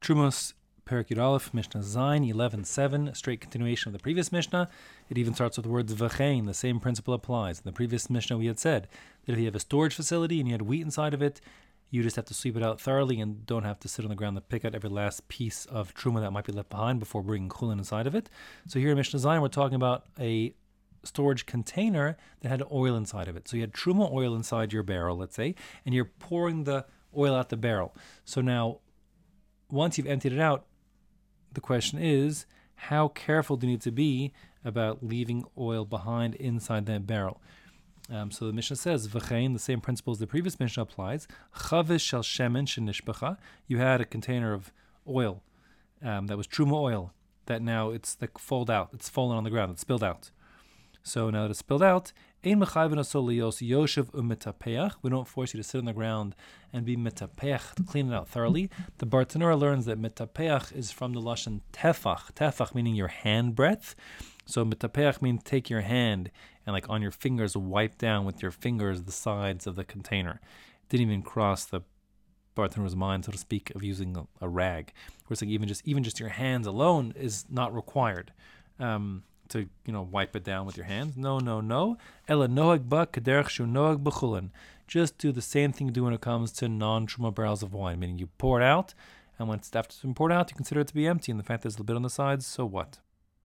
Trumos Perek Yud Aleph, Mishnah Zayin 11:7, a straight continuation of the previous Mishnah. It even starts with the words v'chein. The same principle applies. In the previous Mishnah, we had said that if you have a storage facility and you had wheat inside of it, you just have to sweep it out thoroughly and don't have to sit on the ground to pick out every last piece of truma that might be left behind before bringing chulin inside of it. So here in Mishnah Zayin, we're talking about a storage container that had oil inside of it. So you had truma oil inside your barrel, let's say, and you're pouring the oil out the barrel. So now, once you've emptied it out, the question is, how careful do you need to be about leaving oil behind inside that barrel? So the Mishnah says, v'chein, the same principle as the previous Mishnah applies. Chavish shel shemen shenishbacha. You had a container of oil that was truma oil that now it's like fallen on the ground, it's spilled out. So now that it's spilled out, ein mechayven aso liyos yoshev u'mitapeach. We don't force you to sit on the ground and be mitapeach, to clean it out thoroughly. The Bartanura learns that mitapeach is from the lashon tefach. Tefach meaning your hand breadth. So mitapeach means take your hand and like on your fingers wipe down with your fingers the sides of the container. It didn't even cross the Bartanura's mind, so to speak, of using a rag. Whereas like even just your hands alone is not required. To wipe it down with your hands. No. Ela nohag ba kederech shu nohag b'chulin. Just do the same thing you do when it comes to non-truma barrels of wine, meaning you pour it out, and after it's been poured out, you consider it to be empty, and the fact there's a little bit on the sides, so what?